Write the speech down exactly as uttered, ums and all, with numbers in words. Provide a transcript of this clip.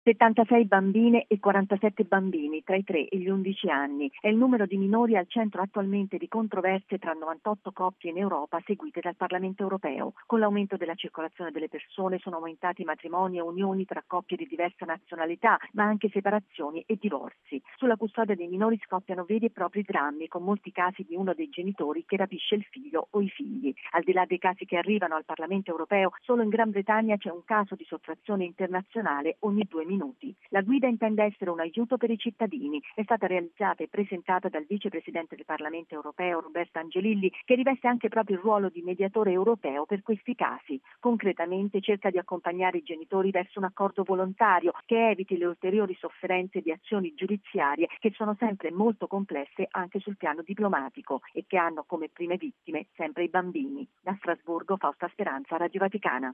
settantasei bambine e quarantasette bambini tra i tre e gli undici anni. È il numero di minori al centro attualmente di controversie tra novantotto coppie in Europa seguite dal Parlamento europeo. Con l'aumento della circolazione delle persone sono aumentati matrimoni e unioni tra coppie di diversa nazionalità, ma anche separazioni e divorzi. Sulla custodia dei minori scoppiano veri e propri drammi, con molti casi di uno dei genitori che rapisce il figlio o i figli. Al di là dei casi che arrivano al Parlamento europeo, solo in Gran Bretagna c'è un caso di sottrazione internazionale ogni due minuti. La guida intende essere un aiuto per i cittadini. È stata realizzata e presentata dal vicepresidente del Parlamento europeo Roberta Angelilli, che riveste anche proprio il ruolo di mediatore europeo per questi casi. Concretamente cerca di accompagnare i genitori verso un accordo volontario che eviti le ulteriori sofferenze di azioni giudiziarie che sono sempre molto complesse anche sul piano diplomatico e che hanno come prime vittime sempre i bambini. Da Strasburgo, Fausta Speranza, Radio Vaticana.